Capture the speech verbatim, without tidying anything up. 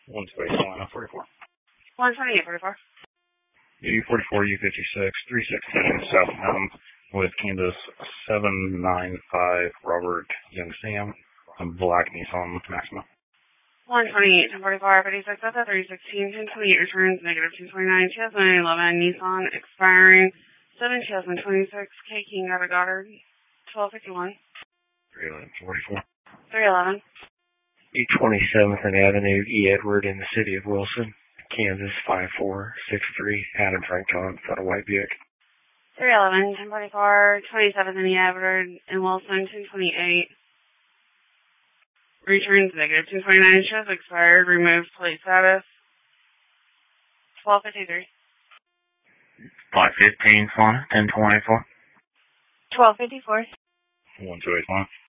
one two eight, Solana, forty-four. one twenty-eight, forty-four. U forty-four, U fifty-six, three sixteen, South Mountain, with Kansas seven nine five, Robert Young Sam, Black Nissan Maxima. one twenty-eight, ten forty-four, fifty-six, Delta, three sixteen, ten twenty-eight, returns, negative two twenty-nine, two thousand eleven, Nissan, expiring, seven two thousand twenty-six, K King, out of Goddard, twelve fifty-one. three eleven, forty-four. three eleven. E twenty-seventh and Avenue, E. Edward, in the city of Wilson, Kansas, five four six three, Adam Frank John, got a white Buick. three eleven, ten forty-four, twenty-seventh and E. Edward, in Wilson, ten twenty-eight. Returns negative two twenty-nine, shows expired, removed plate status, twelve fifty-three. five fifteen, Solana, ten twenty-four. twelve fifty-four. one two eight, Solana.